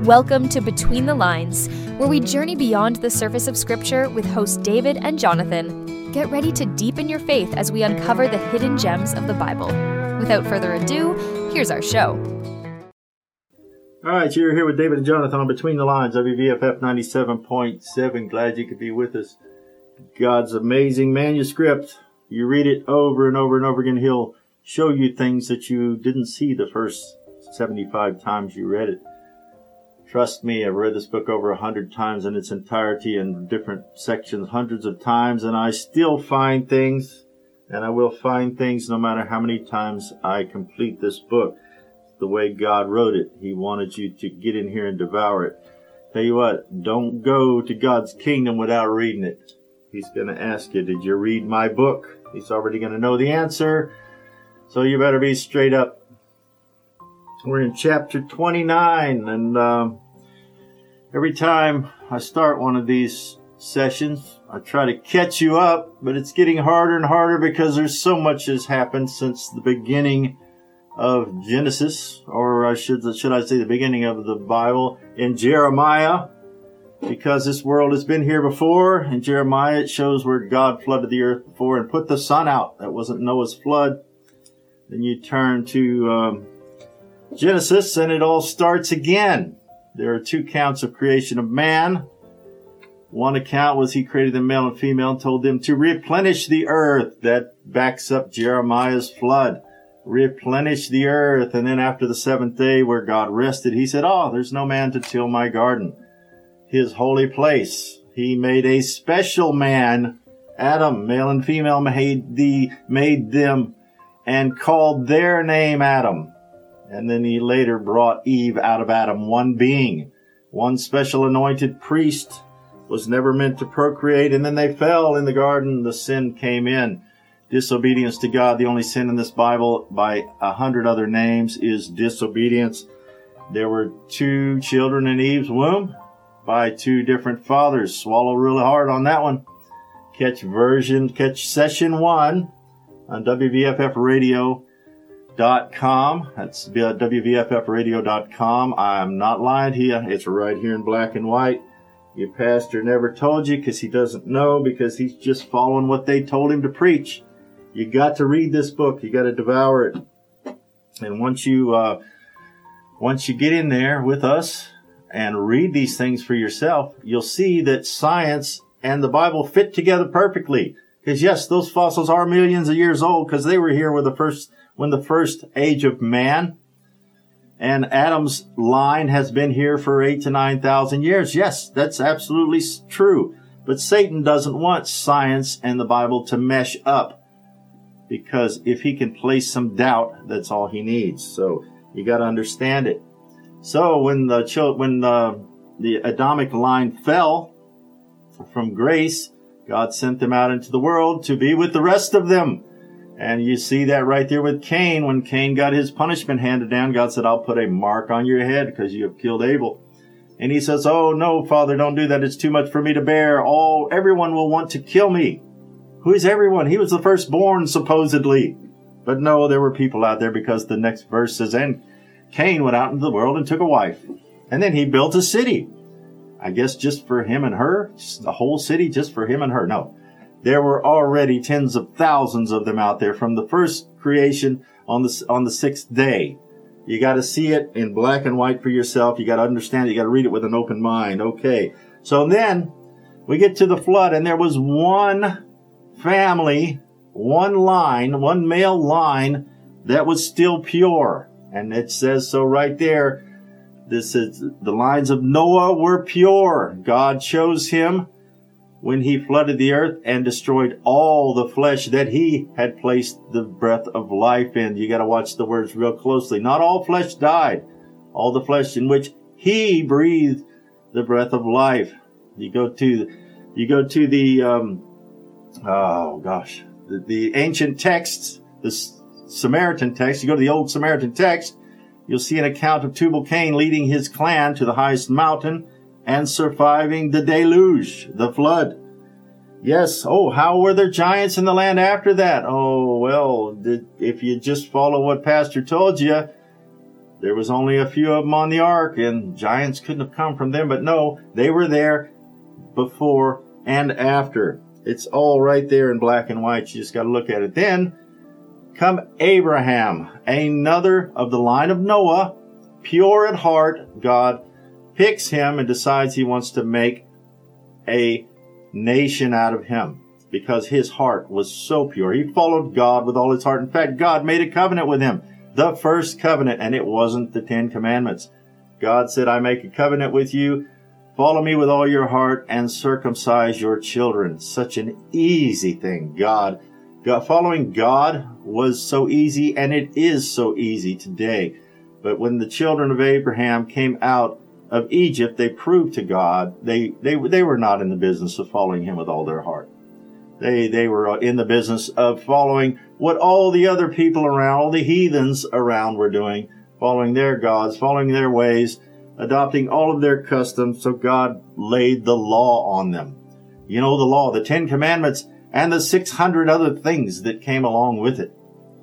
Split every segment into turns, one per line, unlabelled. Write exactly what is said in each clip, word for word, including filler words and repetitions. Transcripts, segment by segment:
Welcome to Between the Lines, where we journey beyond the surface of Scripture with hosts David and Jonathan. Get ready to deepen your faith as we uncover the hidden gems of the Bible. Without further ado, here's our show.
All right, you're here with David and Jonathan on Between the Lines, W V F F ninety-seven point seven. Glad you could be with us. God's amazing manuscript. You read it over and over and over again. He'll show you things that you didn't see the first seventy-five times you read it. Trust me, I've read this book over a hundred times in its entirety in different sections, hundreds of times, and I still find things, and I will find things no matter how many times I complete this book. The way God wrote it, He wanted you to get in here and devour it. Tell you what, don't go to God's kingdom without reading it. He's going to ask you, did you read my book? He's already going to know the answer. So you better be straight up. We're in chapter twenty-nine, and um, every time I start one of these sessions, I try to catch you up, but it's getting harder and harder because there's so much has happened since the beginning of Genesis, or I should should I say the beginning of the Bible in Jeremiah, because this world has been here before. In Jeremiah, it shows where God flooded the earth before and put the sun out. That wasn't Noah's flood. Then you turn to um, Genesis, and it all starts again. There are two accounts of creation of man. One account was He created them male and female and told them to replenish the earth. That backs up Jeremiah's flood. Replenish the earth. And then after the seventh day where God rested, He said, oh, there's no man to till my garden, His holy place. He made a special man, Adam, male and female, made the made them and called their name Adam. And then He later brought Eve out of Adam, one being. One special anointed priest was never meant to procreate, and then they fell in the garden. The sin came in. Disobedience to God. The only sin in this Bible by a hundred other names is disobedience. There were two children in Eve's womb by two different fathers. Swallow really hard on that one. Catch version, catch session one on W V F F radio dot com. That's W V F F radio dot com. I'm not lying to you. It's right here in black and white. Your pastor never told you because he doesn't know, because he's just following what they told him to preach. You got to read this book. You got to devour it. And once you, uh, once you get in there with us and read these things for yourself, you'll see that science and the Bible fit together perfectly. Because yes, those fossils are millions of years old, because they were here with the first, when the first age of man. And Adam's line has been here for eight to nine thousand years. Yes, that's absolutely true. But Satan doesn't want science and the Bible to mesh up, because if he can place some doubt, that's all he needs. So you got to understand it. So when the when the, the Adamic line fell from grace, God sent them out into the world to be with the rest of them. And you see that right there with Cain. When Cain got his punishment handed down, God said, I'll put a mark on your head because you have killed Abel. And he says, oh, no, Father, don't do that. It's too much for me to bear. All, everyone will want to kill me. Who is everyone? He was the firstborn, supposedly. But no, there were people out there, because the next verse says, and Cain went out into the world and took a wife. And then he built a city. I guess just for him and her, the whole city just for him and her. No, there were already tens of thousands of them out there from the first creation on the, on the sixth day. You got to see it in black and white for yourself. You got to understand it. You got to read it with an open mind. Okay. So then we get to the flood, and there was one family, one line, one male line that was still pure. And it says so right there. This is the lines of Noah were pure. God chose him when He flooded the earth and destroyed all the flesh that He had placed the breath of life in. You got to watch the words real closely. Not all flesh died. All the flesh in which He breathed the breath of life. You go to, you go to the, um, oh gosh, the, the ancient texts, the Samaritan text. You go to the old Samaritan text. You'll see an account of Tubal-Cain leading his clan to the highest mountain and surviving the deluge, the flood. Yes, oh, how were there giants in the land after that? Oh, well, did, if you just follow what Pastor told you, there was only a few of them on the ark, and giants couldn't have come from them. But no, they were there before and after. It's all right there in black and white. You just got to look at it. Then come Abraham, another of the line of Noah, pure at heart. God picks him and decides he wants to make a nation out of him because his heart was so pure. He followed God with all his heart. In fact, God made a covenant with him, the first covenant, and it wasn't the Ten Commandments. God said, I make a covenant with you. Follow me with all your heart and circumcise your children. Such an easy thing. God, God, following God was so easy, and it is so easy today. But when the children of Abraham came out of Egypt, they proved to God they, they, they were not in the business of following him with all their heart. They, they were in the business of following what all the other people around, all the heathens around were doing, following their gods, following their ways, adopting all of their customs. So God laid the law on them. You know, the law, the Ten Commandments, and the six hundred other things that came along with it.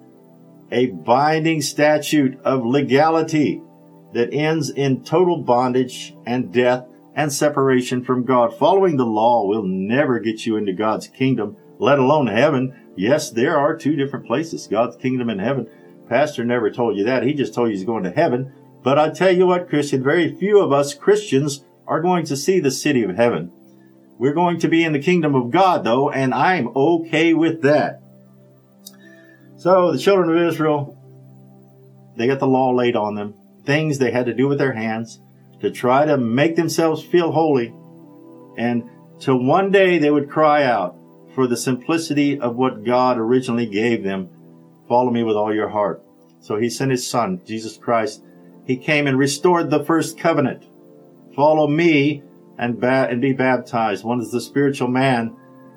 A binding statute of legality that ends in total bondage and death and separation from God. Following the law will never get you into God's kingdom, let alone heaven. Yes, there are two different places, God's kingdom and heaven. Pastor never told you that. He just told you he's going to heaven. But I tell you what, Christian, very few of us Christians are going to see the city of heaven. We're going to be in the kingdom of God, though, and I'm okay with that. So the children of Israel, they got the law laid on them, things they had to do with their hands to try to make themselves feel holy, and till one day they would cry out for the simplicity of what God originally gave them. Follow me with all your heart. So he sent his son, Jesus Christ. He came and restored the first covenant. Follow me and, ba- and be baptized. One is the spiritual man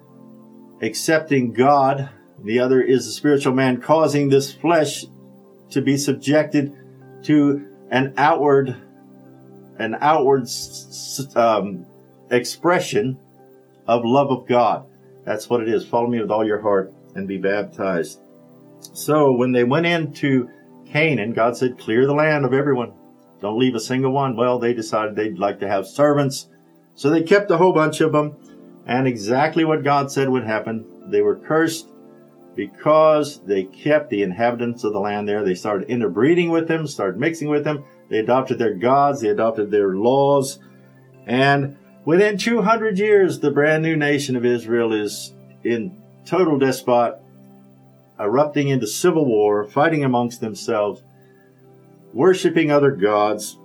accepting God. The other is the spiritual man causing this flesh to be subjected to an outward, an outward um, expression of love of God. That's what it is. Follow me with all your heart and be baptized. So when they went into Canaan, God said, clear the land of everyone. Don't leave a single one. Well, they decided they'd like to have servants. So they kept a whole bunch of them. And exactly what God said would happen. They were cursed because they kept the inhabitants of the land there. They started interbreeding with them, started mixing with them. They adopted their gods. They adopted their laws. And within two hundred years, the brand new nation of Israel is in total despot, erupting into civil war, fighting amongst themselves, worshiping other gods.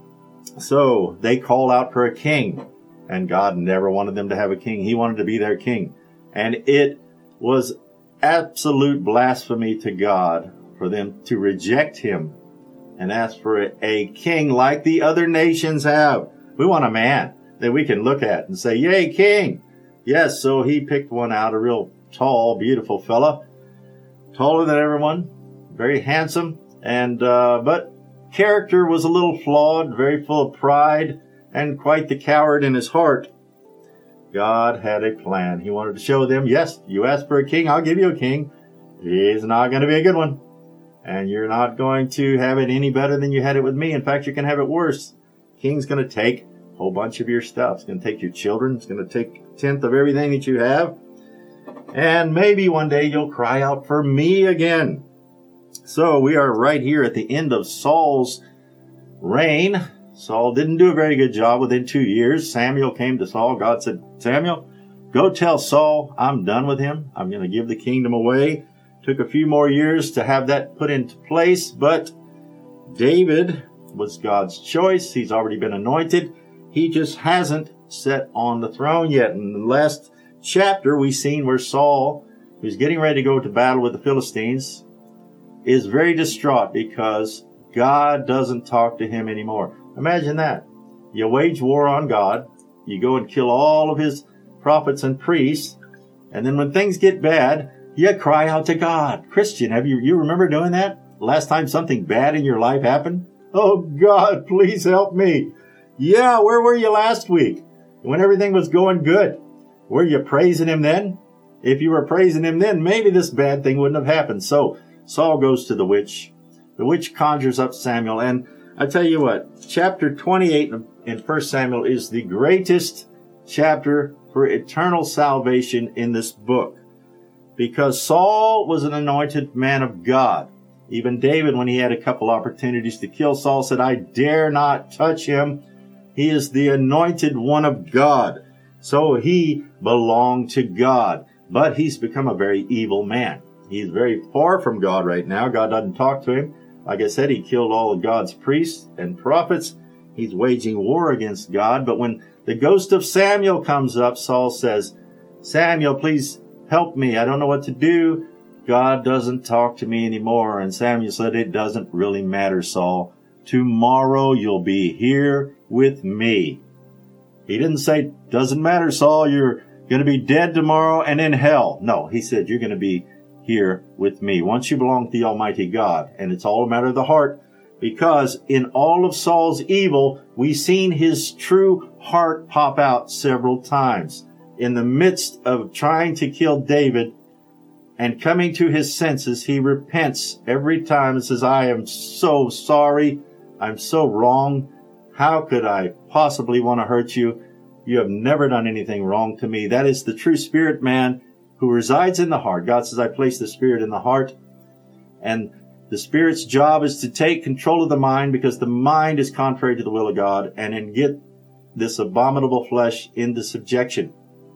So they call out for a king, and God never wanted them to have a king. He wanted to be their king. And it was absolute blasphemy to God for them to reject him and ask for a, a king like the other nations have. We want a man that we can look at and say, yay, king. Yes, so he picked one out, a real tall, beautiful fella, taller than everyone, very handsome, and uh, but character was a little flawed, very full of pride, and quite the coward in his heart. God had a plan. He wanted to show them, yes, you asked for a king, I'll give you a king. He's not going to be a good one. And you're not going to have it any better than you had it with me. In fact, you can have it worse. King's going to take a whole bunch of your stuff. It's going to take your children. It's going to take a tenth of everything that you have. And maybe one day you'll cry out for me again. So we are right here at the end of Saul's reign. Saul didn't do a very good job within two years. Samuel came to Saul. God said, Samuel, go tell Saul I'm done with him. I'm going to give the kingdom away. Took a few more years to have that put into place, but David was God's choice. He's already been anointed. He just hasn't sat on the throne yet. In the last chapter, we've seen where Saul, who's getting ready to go to battle with the Philistines, is very distraught because God doesn't talk to him anymore. Imagine that. You wage war on God. You go and kill all of his prophets and priests. And then when things get bad, you cry out to God. Christian, have you, you remember doing that? Last time something bad in your life happened? Oh God, please help me. Yeah, where were you last week? When everything was going good? Were you praising him then? If you were praising him then, maybe this bad thing wouldn't have happened. So Saul goes to the witch. The witch conjures up Samuel, and I tell you what, chapter twenty-eight in First Samuel is the greatest chapter for eternal salvation in this book. Because Saul was an anointed man of God. Even David, when he had a couple opportunities to kill Saul, said, I dare not touch him. He is the anointed one of God. So he belonged to God. But he's become a very evil man. He's very far from God right now. God doesn't talk to him. Like I said, he killed all of God's priests and prophets. He's waging war against God. But when the ghost of Samuel comes up, Saul says, Samuel, please help me. I don't know what to do. God doesn't talk to me anymore. And Samuel said, it doesn't really matter, Saul. Tomorrow you'll be here with me. He didn't say, doesn't matter, Saul. You're going to be dead tomorrow and in hell. No, he said, you're going to be here with me. Once you belong to the Almighty God. And it's all a matter of the heart. Because in all of Saul's evil, we've seen his true heart pop out several times. In the midst of trying to kill David and coming to his senses, he repents every time and says, I am so sorry. I'm so wrong. How could I possibly want to hurt you? You have never done anything wrong to me. That is the true spirit man who resides in the heart. God says, I place the spirit in the heart. And the spirit's job is to take control of the mind, because the mind is contrary to the will of God, and then get this abominable flesh into subjection.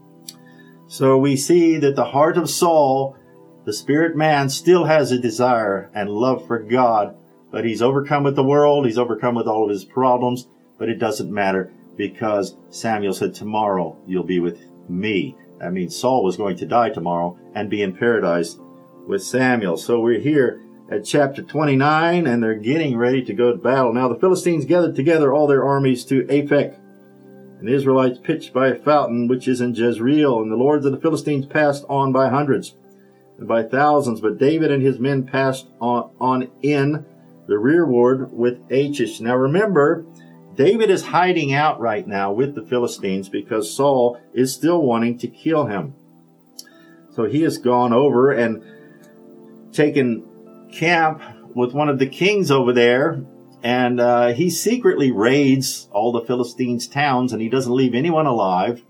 So we see that the heart of Saul, the spirit man, still has a desire and love for God, but he's overcome with the world. He's overcome with all of his problems, but it doesn't matter, because Samuel said, tomorrow you'll be with me. That means Saul was going to die tomorrow and be in paradise with Samuel. So we're here at chapter twenty-nine, and they're getting ready to go to battle. Now the Philistines gathered together all their armies to Aphek, and the Israelites pitched by a fountain which is in Jezreel, and the lords of the Philistines passed on by hundreds and by thousands, but David and his men passed on, on in the rearward with Achish. Now remember, David is hiding out right now with the Philistines because Saul is still wanting to kill him. So he has gone over and taken camp with one of the kings over there, and uh, he secretly raids all the Philistines' towns, and he doesn't leave anyone alive,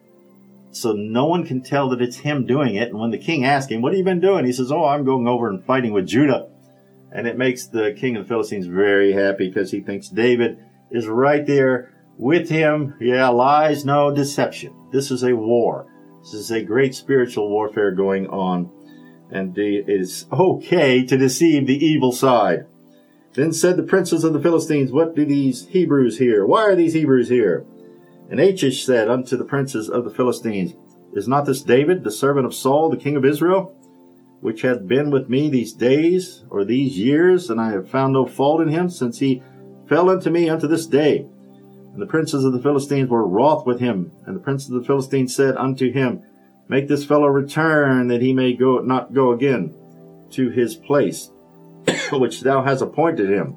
so no one can tell that it's him doing it. And when the king asks him, what have you been doing? He says, oh, I'm going over and fighting with Judah. And it makes the king of the Philistines very happy, because he thinks David is right there with him. Yeah, lies, no deception. This is a war. This is a great spiritual warfare going on. And it is okay to deceive the evil side. Then said the princes of the Philistines, what do these Hebrews here? Why are these Hebrews here? And Achish said unto the princes of the Philistines, is not this David, the servant of Saul, the king of Israel, which hath been with me these days, or these years, and I have found no fault in him, since he fell unto me unto this day? And the princes of the Philistines were wroth with him. And the princes of the Philistines said unto him, make this fellow return, that he may go not go again to his place, which thou hast appointed him.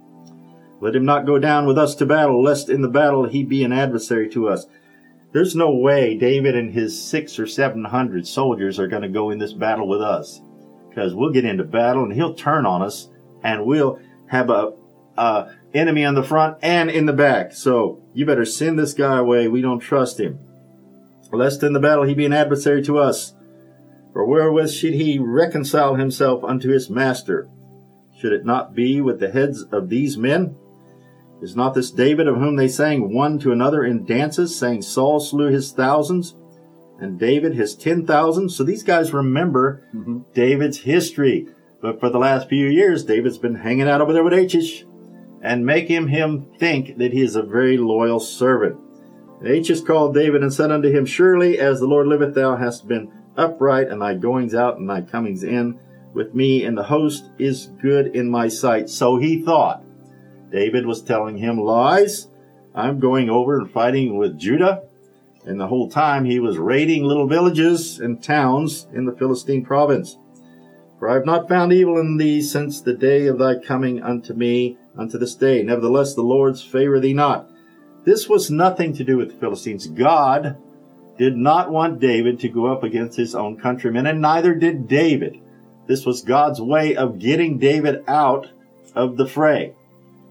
Let him not go down with us to battle, lest in the battle he be an adversary to us. There's no way David and his six or seven hundred soldiers are going to go in this battle with us, because we'll get into battle and he'll turn on us, and we'll have a, a enemy on the front and in the back. So you better send this guy away. We don't trust him. Lest in the battle he be an adversary to us. For wherewith should he reconcile himself unto his master? Should it not be with the heads of these men? Is not this David, of whom they sang one to another in dances, saying Saul slew his thousands, and David his ten thousands? So these guys remember mm-hmm. David's history. But for the last few years, David's been hanging out over there with Achish, and making him think that he is a very loyal servant. And Achish called David and said unto him, surely as the Lord liveth, thou hast been upright, and thy goings out and thy comings in with me, and the host is good in my sight. So he thought David was telling him lies. I'm going over and fighting with Judah. And the whole time he was raiding little villages and towns in the Philistine province. For I have not found evil in thee since the day of thy coming unto me unto this day. Nevertheless, the Lord's favor thee not. This was nothing to do with the Philistines. God did not want David to go up against his own countrymen, and neither did David. This was God's way of getting David out of the fray.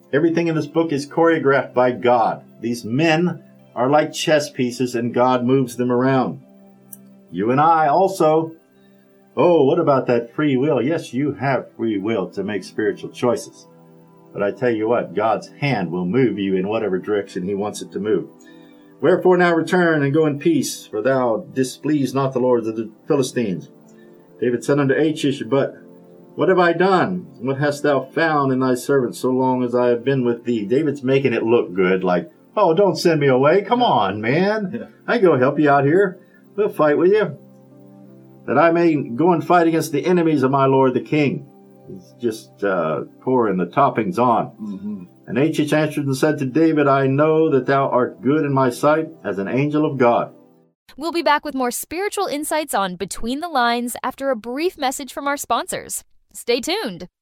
Everything in this book is choreographed by God. These men are like chess pieces, and God moves them around. You and I also. Oh, what about that free will? Yes, you have free will to make spiritual choices. But I tell you what, God's hand will move you in whatever direction he wants it to move. Wherefore now return and go in peace, for thou displease not the lords of the Philistines. David said unto Achish, But what have I done? What hast thou found in thy servant so long as I have been with thee? David's making it look good, like, oh, don't send me away. Come on, man. Yeah. I can go help you out here. We'll fight with you. That I may go and fight against the enemies of my lord the king. He's just uh, pouring the toppings on. Mm-hmm. And Achish answered and said to David, I know that thou art good in my sight as an angel of God.
We'll be back with more spiritual insights on Between the Lines after a brief message from our sponsors. Stay tuned.